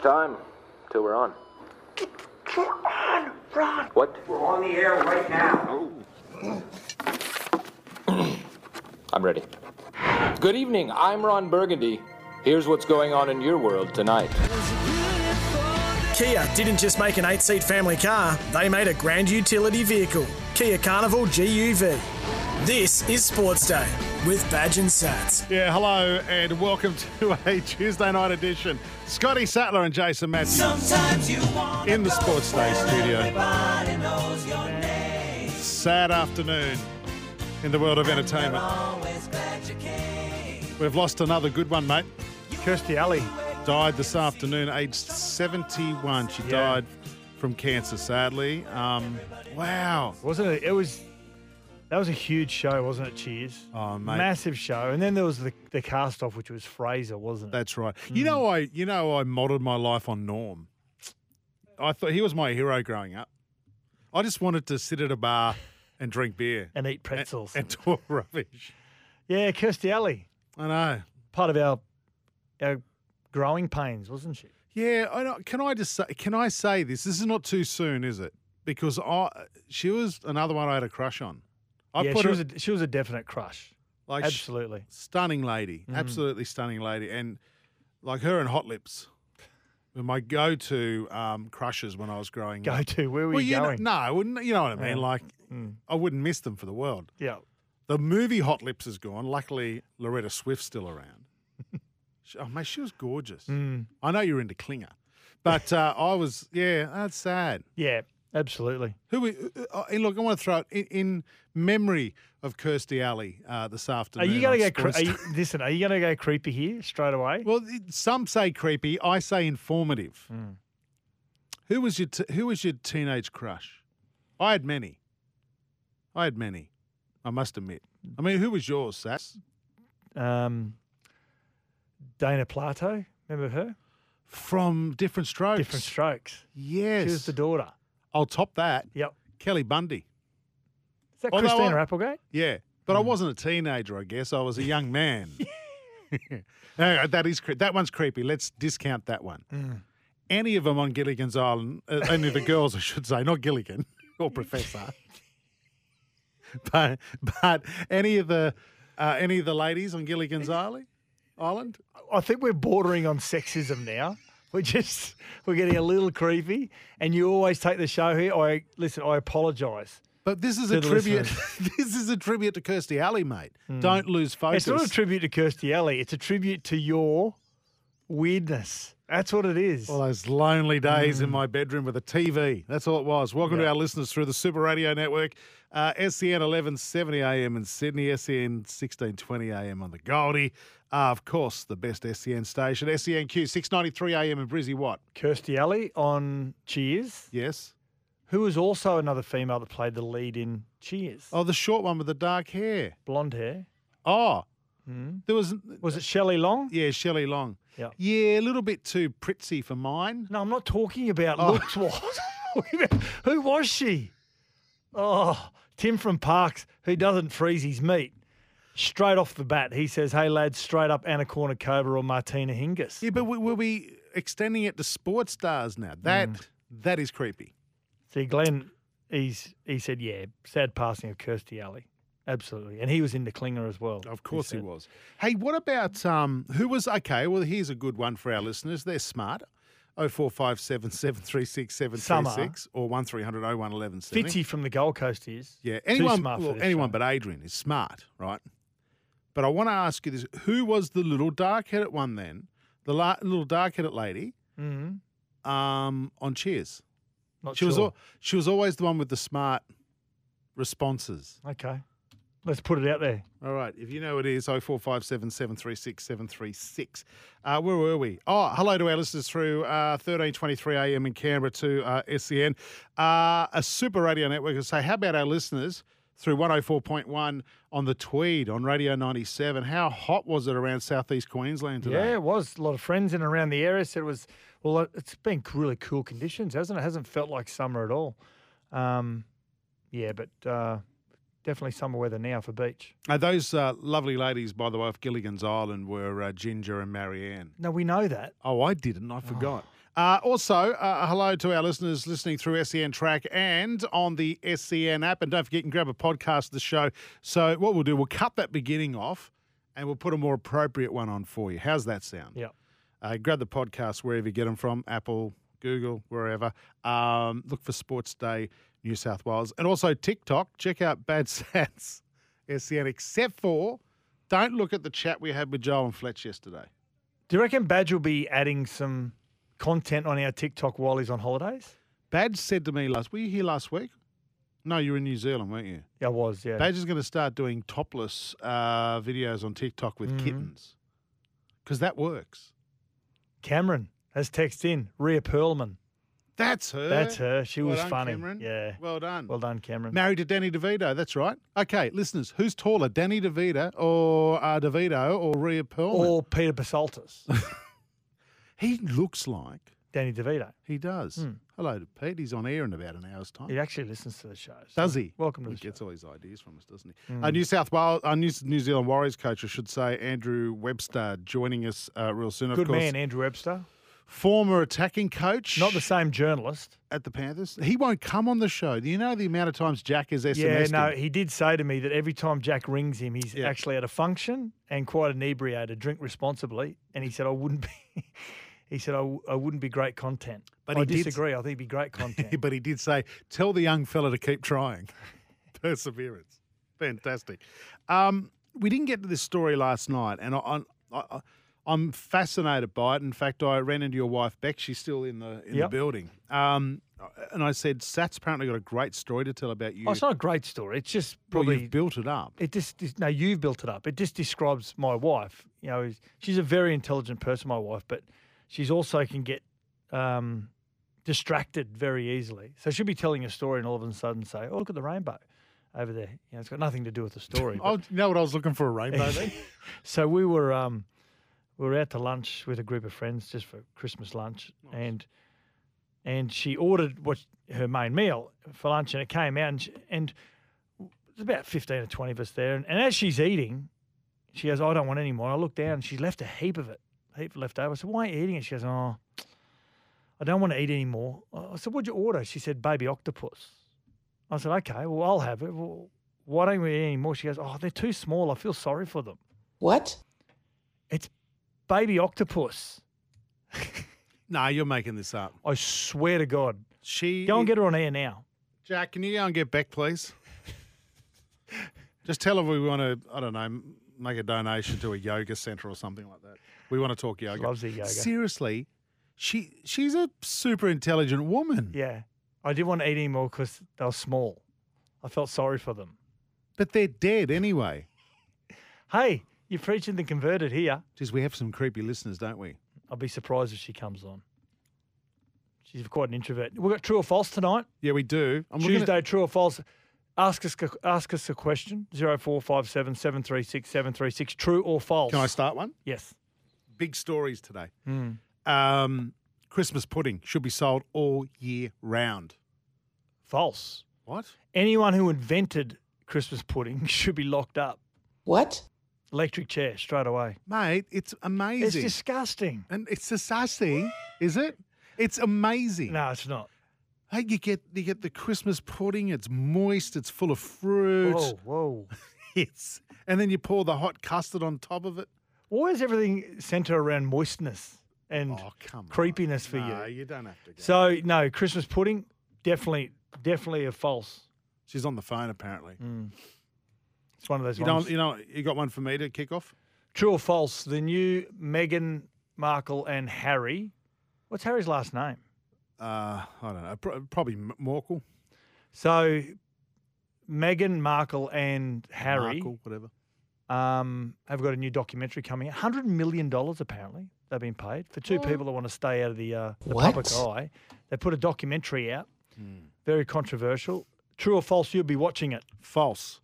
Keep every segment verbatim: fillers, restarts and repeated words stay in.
time till we're on. We're on, Ron. What? We're on the air right now. Oh. I'm ready. Good evening, I'm Ron Burgundy. Here's what's going on in your world tonight. Kia didn't just make an eight-seat family car, they made a grand utility vehicle. Kia Carnival G U V. This is Sports Day with Badge and Sats. Yeah, hello and welcome to a Tuesday night edition. Scotty Sattler and Jason Matthews in the Sports Day studio. Sad afternoon in the world of entertainment. We've lost another good one, mate. Kirstie Alley died this afternoon, aged seventy-one. She Yeah. died from cancer, sadly. Um, wow. wasn't it? It was that was a huge show, wasn't it? Cheers. Oh, mate. Massive show, and then there was the the cast off, which was Fraser, wasn't it? That's right. You know, I you know I modelled my life on Norm. I thought he was my hero growing up. I just wanted to sit at a bar and drink beer and eat pretzels. and, and talk rubbish. Yeah, Kirstie Alley, I know. part of our our growing pains, wasn't she? Yeah, I know. Can I just say? Can I say this? This is not too soon, is it? Because I, she was another one I had a crush on. I yeah, put she her, was a, she was a definite crush. like sh- Absolutely. stunning lady, absolutely stunning lady, and like her and Hot Lips were my go-to um, crushes when I was growing Go up. to where were Well, you you know, going? no, I wouldn't. You know what I mean? Yeah. Like, Mm. I wouldn't miss them for the world. Yeah. The movie Hot Lips is gone. Luckily, Loretta Swift's still around. She- oh, mate, she was gorgeous. Mm. I know you're into Klinger, but uh, I was. Yeah, that's sad. Yeah. Absolutely. Who? We, uh, uh, and look, I want to throw it in, in memory of Kirstie Alley uh, this Are afternoon. you going to on go? Cre- Sports are you, listen, are you going to go creepy here straight away? Well, it- some say creepy. I say informative. Mm. Who was your t- Who was your teenage crush? I had many. I had many. I must admit. I mean, who was yours, Sass? Um, Dana Plato, remember her? From Different Strokes. Different Strokes. Yes. She was the daughter. I'll top that. Yep. Kelly Bundy. Is that Although Christina I- Applegate? Yeah. But I wasn't a teenager, I guess. I was a young man. No, that is cre- that one's creepy. Let's discount that one. Any of them on Gilligan's Island, uh, any of the girls, I should say, not Gilligan or Professor, but but any of the uh, any of the ladies on Gilligan's Island, Island. I think we're bordering on sexism now. We're just we're getting a little creepy, and you always take the show here. I listen. I apologise. But this is To a the tribute. listeners. This is a tribute to Kirstie Alley, mate. Don't lose focus. It's not a tribute to Kirstie Alley. It's a tribute to your weirdness. That's what it is. All those lonely days in my bedroom with a T V. That's all it was. Welcome to Yeah. our listeners through the Super Radio Network. Uh, S E N eleven seventy A M in Sydney, S E N sixteen twenty A M on the Goldie. Uh, of course, the best S E N station, S E N Q six ninety-three A M in Brizzy. What? Kirstie Alley on Cheers, Yes. who was also another female that played the lead in Cheers. Oh, the short one with the dark hair. Blonde hair. Oh, Mm. there was, Was it Shelley Long? yeah, Shelley Long. Yeah. Yeah, a little bit too pritzy for mine. No, I'm not talking about Oh. looks. What? Who was she? Oh, Tim from Parks, who doesn't freeze his meat. Straight off the bat, he says, hey, lads, straight up Anna Kournikova or Martina Hingis. Yeah, but we- we'll be extending it to sports stars now. That That is creepy. See, Glenn, he's he said, yeah, sad passing of Kirstie Alley. Absolutely. And he was into Klinger as well. Of course he said. was. Hey, what about um, who was okay? Well, here's a good one for our listeners. They're smart. Oh four five seven seven three six seven three six or one three hundred oh one eleven seventy. Fitzy from the Gold Coast is. Yeah, Too anyone, smart for well, this anyone show. but Adrian is smart, right? But I want to ask you this: who was the little dark-headed one then? The la- little dark-headed lady Mm-hmm. um, on Cheers. Not She sure. was al- she was always the one with the smart responses. Okay. Let's put it out there. All right, if you know who it is, oh four five seven seven three six seven three six. Uh, where were we? Oh, hello to our listeners through uh, thirteen twenty-three A M in Canberra to uh, S E N. Uh, a Super Radio Network will say, how about our listeners through one oh four point one on the Tweed on Radio ninety-seven? How hot was it around southeast Queensland today? Yeah, it was. A lot of friends in and around the area said it was, well, it's been really cool conditions, hasn't it? It hasn't felt like summer at all. Um, yeah, but uh, definitely summer weather now for beach. Uh, those uh, lovely ladies, by the way, off Gilligan's Island were uh, Ginger and Marianne. No, we know that. Oh, I didn't. I forgot. Uh, also, uh, hello to our listeners listening through S E N Track and on the S E N app. And don't forget, you can grab a podcast of the show. So what we'll do, we'll cut that beginning off and we'll put a more appropriate one on for you. How's that sound? Yeah. Uh, grab the podcast wherever you get them from, Apple, Google, wherever. Um, look for Sports Day New South Wales. And also TikTok. Check out Bad Sats S E N, except for don't look at the chat we had with Joel and Fletch yesterday. Do you reckon Badge will be adding some content on our TikTok while he's on holidays? Badge said to me last, were you here last week? No, you were in New Zealand, weren't you? Yeah, I was, yeah. Badge is going to start doing topless uh, videos on TikTok with Mhm. kittens because that works. Cameron has texted in, Rhea Perlman. That's her. That's her. She Well was done, funny. Cameron. Yeah. Well done. Well done, Cameron. Married to Danny DeVito, that's right. Okay, listeners, who's taller, Danny DeVito or uh, DeVito or Rhea Perlman? Or Peter Basaltis. He looks like Danny DeVito. he does. Hmm. Hello to Pete. He's on air in about an hour's time. He actually listens to the show. so Does he? Welcome to He the show. gets all his ideas from us, doesn't he? Mm. Uh, New South Wales, uh, New, New Zealand Warriors coach, I should say, Andrew Webster, joining us uh, real soon. Of Good course, man, Andrew Webster. former attacking coach. Not the same journalist. at the Panthers. He won't come on the show. Do you know the amount of times Jack has S M Yeah, S'd no, him? he did say to me that every time Jack rings him, he's Yeah. actually at a function and quite inebriated, drink responsibly. And he said, I wouldn't be, he said, I, w- I wouldn't be great content. But I he did- disagree. I think it'd be great content. But he did say, tell the young fella to keep trying. Perseverance. Fantastic. Um, we didn't get to this story last night, and I, I, I, I'm fascinated by it. In fact, I ran into your wife, Beck. She's still in the in Yep. the building. Um, and I said, Sat's apparently got a great story to tell about you. Oh, it's not a great story. It's just well, probably you've built it up. it just just- no, you've built it up. It just describes my wife. You know, she's a very intelligent person, my wife, but she's also can get um, distracted very easily. So she'll be telling a story and all of a sudden say, "Oh, look at the rainbow over there." You know, it's got nothing to do with the story. Oh, but- you know what I was looking for, a rainbow then? so we were um, we were out to lunch with a group of friends just for Christmas lunch, and and she ordered what her main meal for lunch, and it came out, and, she, and there's about fifteen or twenty of us there, and, and as she's eating, she goes, "I don't want any more." I look down, and she left a heap of it, a heap left over. I said, "Why are you eating it?" She goes, "Oh, I don't want to eat any more." I said, "What'd you order?" She said, "Baby octopus." I said, "Okay, well, I'll have it. Well, why don't we eat any more?" She goes, "Oh, they're too small. I feel sorry for them." What? It's baby octopus. No, you're making this up. I swear to God. She Go and get her on air now. Jack, can you go and get Beck, please? Just tell her we want to, I don't know, make a donation to a yoga centre or something like that. We want to talk yoga. Loves the yoga. Seriously, she she's a super intelligent woman. Yeah. I didn't want to eat any more because they were small. I felt sorry for them. But they're dead anyway. Hey, you're preaching the converted here. Geez, we have some creepy listeners, don't we? I'll be surprised if she comes on. She's quite an introvert. We've got true or false tonight. Yeah, we do. I'm looking Tuesday, at- true or false. Ask us ask us a question. zero four five seven, seven three six, seven three six. True or false? Can I start one? Yes. Big stories today. Hmm. Um, Christmas pudding should be sold all year round. False. What? Anyone who invented Christmas pudding should be locked up. What? Electric chair straight away. Mate, it's amazing. It's disgusting. And it's disgusting, is it? It's amazing. No, it's not. Hey, you get you get the Christmas pudding. It's moist. It's full of fruit. Whoa, whoa. It's and then you pour the hot custard on top of it. Why is everything centered around moistness and Oh, come on. creepiness for No, you? you don't have to go. So, no, Christmas pudding, definitely, definitely a false. She's on the phone apparently. It's one of those You ones. don't. You know. You got one for me to kick off. True or false, the new Meghan Markle and Harry, what's Harry's last name? Uh, I don't know. Pro- probably M- Morkel. So, Meghan Markle and Harry Markle, whatever. um, have got a new documentary coming out. one hundred million dollars apparently they've been paid for two people that want to stay out of the, uh, the What? public eye. They put a documentary out, Hmm. very controversial. True or false, you'll be watching it. False.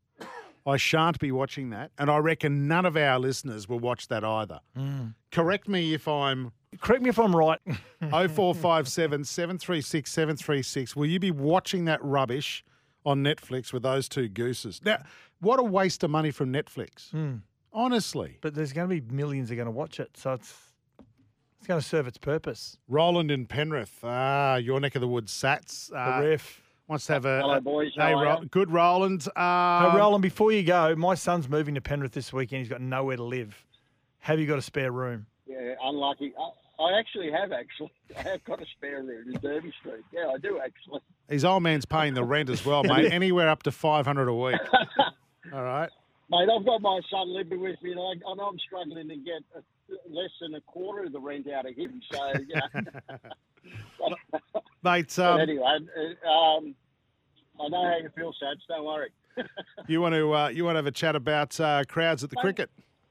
I shan't be watching that, and I reckon none of our listeners will watch that either. Correct me if I'm Correct me if I'm right. oh four five seven, seven three six, seven three six. Will you be watching that rubbish on Netflix with those two gooses? Now, what a waste of money from Netflix. Honestly. But there's going to be millions that are going to watch it, so it's It's going to serve its purpose. Roland in Penrith, ah, your neck of the woods, Sats. The Uh, ref. wants to have a. Hello, a- boys. Hey, How are Ro- you? good, Roland. Uh, Hey, Roland, before you go, my son's moving to Penrith this weekend. He's got nowhere to live. Have you got a spare room? Yeah, unlucky. I, I actually have, actually. I have got a spare room in Derby Street. Yeah, I do, actually. His old man's paying the rent as well, mate. Anywhere up to five hundred a week. All right. Mate, I've got my son living with me, and I, I know I'm struggling to get a, less than a quarter of the rent out of him. So, yeah. Mate, But um, anyway, uh, um, I know how you feel, Sats. Don't worry. you want to uh, you want to have a chat about uh, crowds at the cricket?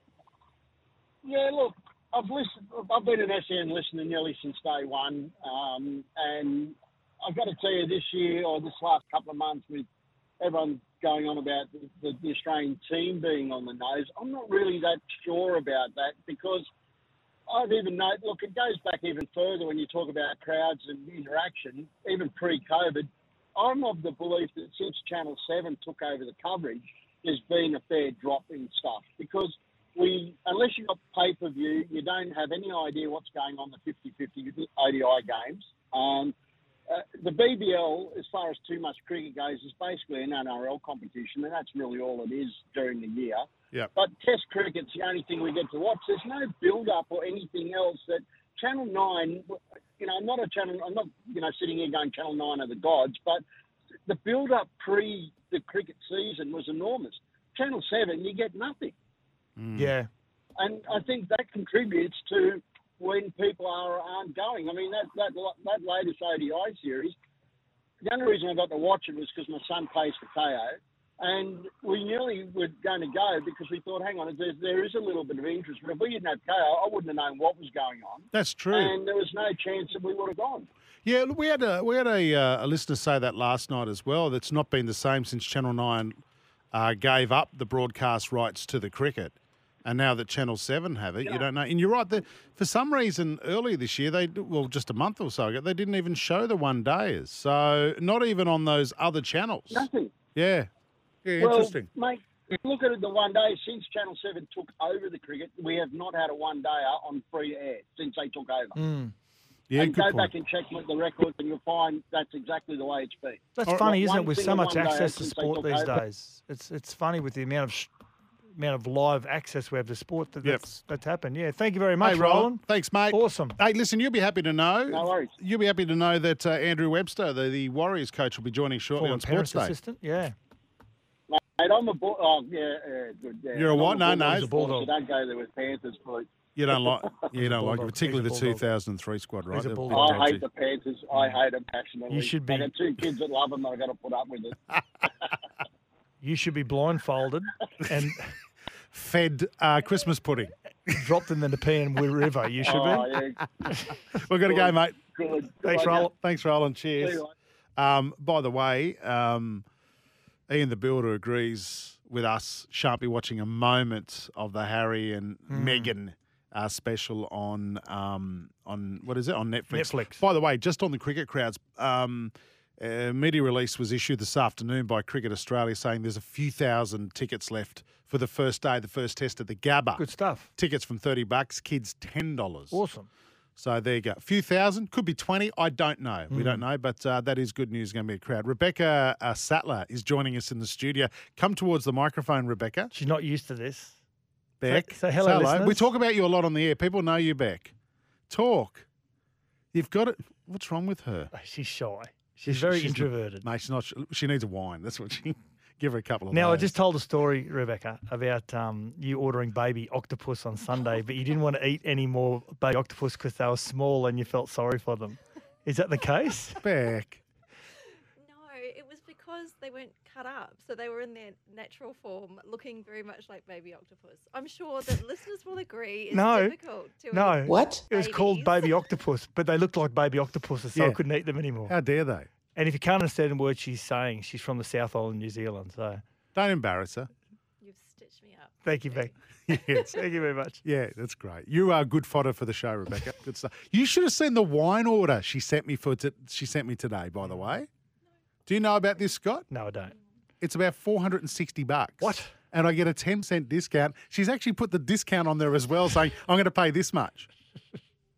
Yeah, look, I've listened. I've been an S E N listener nearly since day one, um, and I've got to tell you, this year or this last couple of months, with everyone going on about the, the, the Australian team being on the nose, I'm not really that sure about that because I've even know. Look, it goes back even further when you talk about crowds and interaction, even pre-COVID. I'm of the belief that since Channel seven took over the coverage, there's been a fair drop in stuff because we, unless you've got pay-per-view, you don't have any idea what's going on the fifty-fifty O D I games. Um, uh, the B B L, as far as too much cricket goes, is basically an N R L competition, and that's really all it is during the year. Yeah. But Test cricket's the only thing we get to watch. There's no build-up or anything else that Channel nine, you know, I'm not a channel, I'm not, you know, sitting here going Channel nine are the gods, but the build-up pre the cricket season was enormous. Channel seven, you get nothing. Yeah. And I think that contributes to when people are, aren't going. I mean, that, that, that latest O D I series, the only reason I got to watch it was because my son plays for K O. And we nearly were going to go because we thought, hang on, there, there is a little bit of interest. But if we didn't have K O, I wouldn't have known what was going on. That's true. And there was no chance that we would have gone. Yeah, look, we had a we had a, uh, a listener say that last night as well. That's not been the same since Channel Nine uh, gave up the broadcast rights to the cricket, and now that Channel Seven have it, you don't know. And you're right. The, for some reason, earlier this year, they well, just a month or so ago, they didn't even show the one days. So not even on those other channels. Nothing. Yeah, yeah, Well, interesting. mate, look at it the one day. Since Channel seven took over the cricket, we have not had a one-dayer on free air since they took over. Mm. Yeah, and good go point. back and check with the records and you'll find that's exactly the way it's been. That's Or- funny, Not isn't it? one With so single much one day access to since they sport took these over. days, it's it's funny with the amount of sh- amount of live access we have to sport that Yep. that's, that's happened. Yeah, thank you very much, Hey, Roland. Roland. Thanks, mate. Awesome. Hey, listen, you'll be happy to know. No worries. You'll be happy to know that uh, Andrew Webster, the, the Warriors coach, will be joining shortly Former on Sports Penrith Day. assistant. Yeah. Mate, I'm a bull. Oh, yeah, yeah, good. Yeah. You're a what? No, I'm no. Bulldog He's a bulldog. So don't go there with Panthers, please. You don't like, you don't like, Bulldog. particularly He's the a two bulldog. thousand three squad, right? He's a They're bulldog. big I hate dodgy. the Panthers. I hate them passionately. You should be- I got two kids that love them. I got to put up with it. You should be blindfolded and Fed uh, Christmas pudding. dropped in the Nepean River. You should Oh, be. yeah, We've got to go, mate. good. Thanks, Good on ya. Roland. Thanks, Roland. See Cheers. you, mate. Um, by the way, um, Ian the Builder agrees with us. Shan't be watching a moment of the Harry and Hmm. Meghan uh, special on um, on what is it on Netflix? Netflix. By the way, just on the cricket crowds, um, a media release was issued this afternoon by Cricket Australia saying there's a few thousand tickets left for the first day, the first test at the Gabba. Good stuff. Tickets from thirty bucks, kids ten dollars. Awesome. So there you go. A few thousand, could be twenty. I don't know. We Hmm. don't know, but uh, that is good news. Going to be a crowd. Rebecca uh, Sattler is joining us in the studio. Come towards the microphone, Rebecca. She's not used to this. Beck. say hello, listeners. We talk about you a lot on the air. People know you, Beck. Talk. You've got it. What's wrong with her? She's shy. She's She- very she's not- introverted. No, she's not. She needs a wine. That's what she. Give her a couple of. Now, I those. just told a story, Rebecca, about um, you ordering baby octopus on Sunday, but you didn't want to eat any more baby octopus because they were small and you felt sorry for them. Is that the case? Beck. No, it was because they weren't cut up, so they were in their natural form, looking very much like baby octopus. I'm sure that listeners will agree it's No, difficult to No. eat What? It was called babies. baby octopus, but they looked like baby octopuses, so I Yeah. couldn't eat them anymore. How dare they? And if you can't understand the word she's saying, she's from the South Island, New Zealand. So Don't embarrass her. You've stitched me up. thank you, Beck. Yes. Thank you very much. Yeah, that's great. You are good fodder for the show, Rebecca. Good stuff. You should have seen the wine order she sent me for. T- she sent me today. By the way, do you know about this, Scott? No, I don't. It's about four hundred and sixty bucks. What? And I get a ten cent discount. She's actually put the discount on there as well, saying I'm going to pay this much.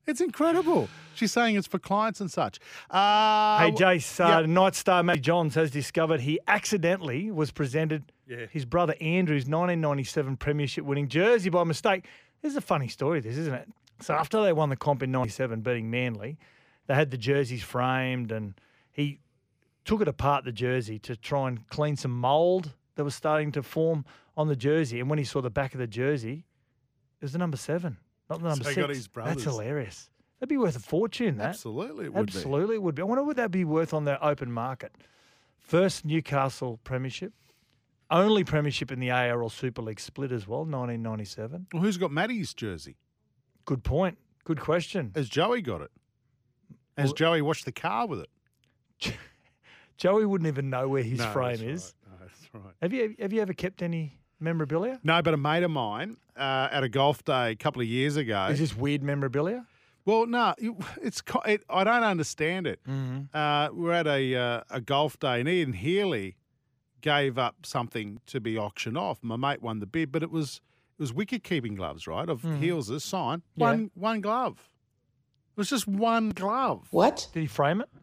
It's incredible. She's saying it's for clients and such. Uh, Hey, Jace, uh, yeah. Night Star Matty Johns has discovered he accidentally was presented Yeah. his brother Andrew's nineteen ninety-seven premiership winning jersey by mistake. This is a funny story, this, isn't it? So after they won the comp in ninety-seven, beating Manly, they had the jerseys framed and he took it apart, the jersey, to try and clean some mould that was starting to form on the jersey. And when he saw the back of the jersey, it was the number seven, not the number So he six. got his brothers. That's hilarious. That'd be worth a fortune, that. Absolutely, it would be. Absolutely, it would be. I wonder what that be worth on the open market. First Newcastle premiership, only premiership in the A R L Super League split as well, nineteen ninety-seven. Well, who's got Maddie's jersey? Good point. Good question. Has Joey got it? Has Well- Joey washed the car with it? Joey wouldn't even know where his No, frame that's is. right. No, that's right. Have you have you ever kept any memorabilia? No, but a mate of mine uh, at a golf day a couple of years ago. Is this weird memorabilia? Well, no, you- it's co- it, I don't understand it. Mm-hmm. Uh, we're at a uh, a golf day, and Ian Healy gave up something to be auctioned off. My mate won the bid, but it was it was wicket keeping gloves, right? Of Mhm. Heels' sign, Yeah. one one glove. It was just one glove. What? Did he frame it?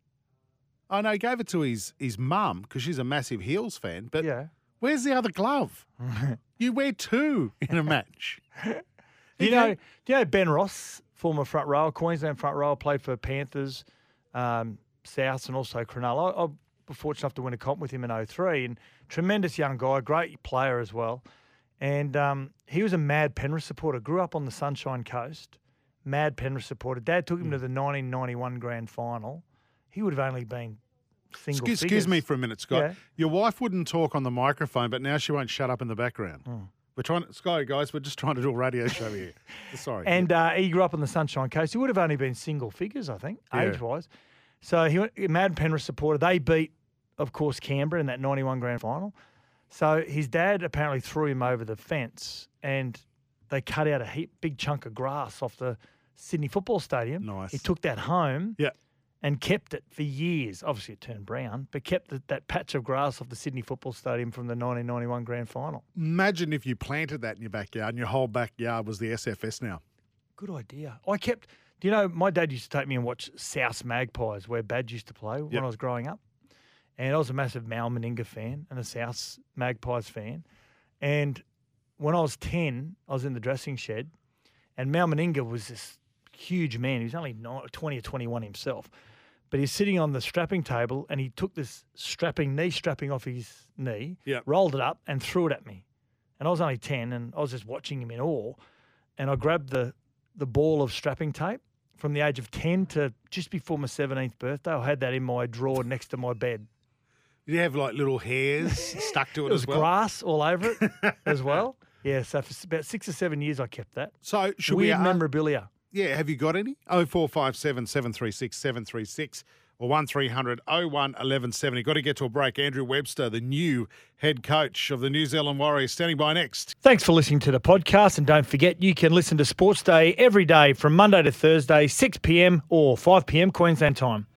Oh no, he gave it to his his mum because she's a massive Heels fan. But Yeah. where's the other glove? You wear two in a match. You know, do you know Ben Ross, former front rower, Queensland front rower, played for Panthers, um, Souths, and also Cronulla. I, I was fortunate enough to win a comp with him in oh three, and tremendous young guy, great player as well. And um, he was a mad Penrith supporter. Grew up on the Sunshine Coast, mad Penrith supporter. Dad took him to the nineteen ninety-one grand final. He would have only been single Excuse, figures. excuse me for a minute, Scott. Yeah. Your wife wouldn't talk on the microphone, but now she won't shut up in the background. Hmm. We're trying to, Sky guys, we're just trying to do a radio show here. Sorry. And uh, he grew up on the Sunshine Coast. He would have only been single figures, I think, Yeah. age-wise. So he went, mad Penrith supporter. They beat, of course, Canberra in that ninety-one grand final. So his dad apparently threw him over the fence and they cut out a heap, big chunk of grass off the Sydney Football Stadium. Nice. He took that home Yeah. and kept it for years. Obviously, it turned brown, but kept the, that patch of grass off the Sydney Football Stadium from the nineteen ninety-one grand final. Imagine if you planted that in your backyard and your whole backyard was the S F S now. Good idea. I kept, do you know, my dad used to take me and watch South Magpies, where Badge used to play when Yep. I was growing up. And I was a massive Mal Meninga fan and a South Magpies fan. And when I was ten, I was in the dressing shed, and Mal Meninga was this huge man. He was only twenty or twenty-one himself. But he's sitting on the strapping table, and he took this strapping, knee strapping off his knee, Yep. rolled it up, and threw it at me. And I was only ten, and I was just watching him in awe. And I grabbed the, the ball of strapping tape from the age of ten to just before my seventeenth birthday. I had that in my drawer next to my bed. Did you have like little hairs stuck to it, It was as well? grass all over it as well. Yeah, so for s- about six or seven years I kept that. So should Weird we? Uh, memorabilia. yeah, have you got any? Oh four five seven seven three six seven three six or one three hundred oh one eleven seventy. Got to get to a break. Andrew Webster, the new head coach of the New Zealand Warriors, standing by next. Thanks for listening to the podcast. And don't forget, you can listen to Sports Day every day from Monday to Thursday, six p.m. or five p.m. Queensland time.